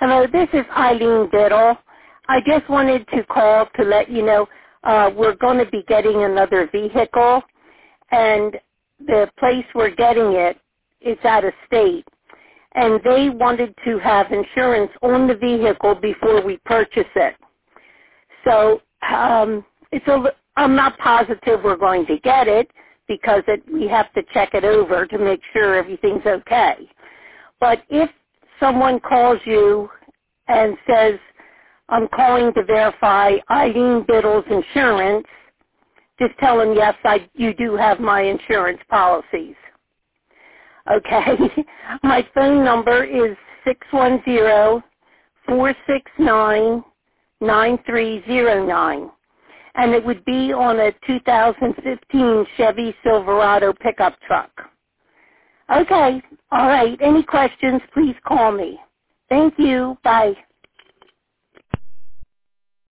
Hello, this is Eileen Biddle. I just wanted to call to let you know we're going to be getting another vehicle, and the place we're getting it is out of state, and they wanted to have insurance on the vehicle before we purchase it. So I'm not positive we're going to get it because we have to check it over to make sure everything's okay. But if someone calls you and says, I'm calling to verify Eileen Biddle's insurance, just tell them, yes, you do have my insurance policies. Okay? My phone number is 610-469-9309. And it would be on a 2015 Chevy Silverado pickup truck. Okay. All right. Any questions, please call me. Thank you. Bye.